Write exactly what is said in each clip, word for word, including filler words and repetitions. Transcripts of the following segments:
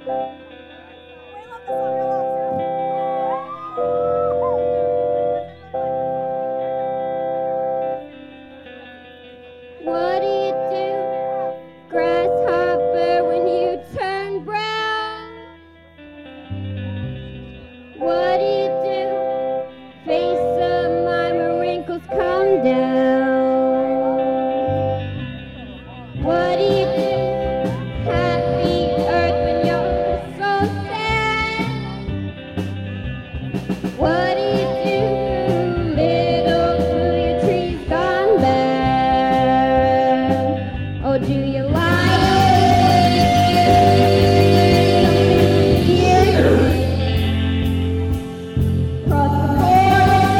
What do you do, grasshopper, when you turn brown? What do you do, face of mine, when wrinkles come down? What do you do, happy earth, when you're so sad? What do you do, little blue, your tree's gone bad? Oh, do you like something serious? Cross the border,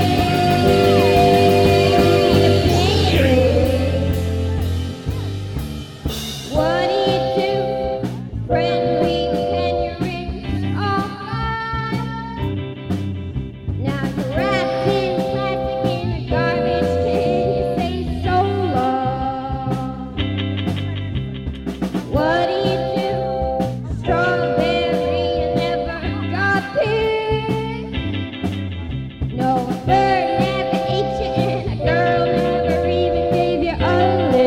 what do you do, friendly, can your rings all gone? Now you're wrapped in plastic in a garbage can, you say so long. What do you do, strawberry, you never got picked? No bird never ate you and a girl never even gave you a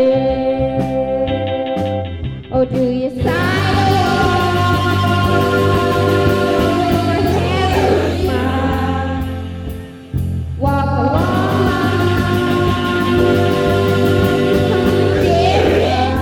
lick. Oh, do you sidewalk or have a smile? Walk along, something different.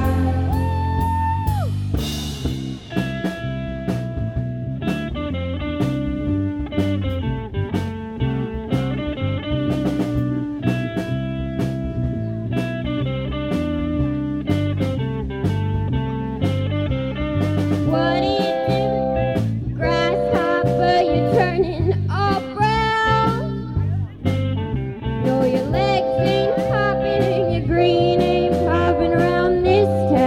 What do you do, grasshopper, you're turning all brown? No, your legs ain't hopping and your green ain't popping around this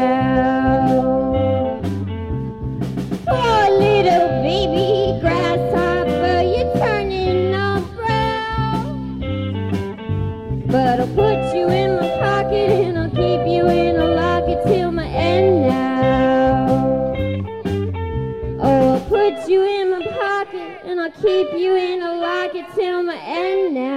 town. Poor little baby grasshopper, you're turning all brown. But I'll put you in my pocket and I'll keep you in a locket till my end now. Oh, I'll put you in my pocket and I'll keep you in a locket till my end now.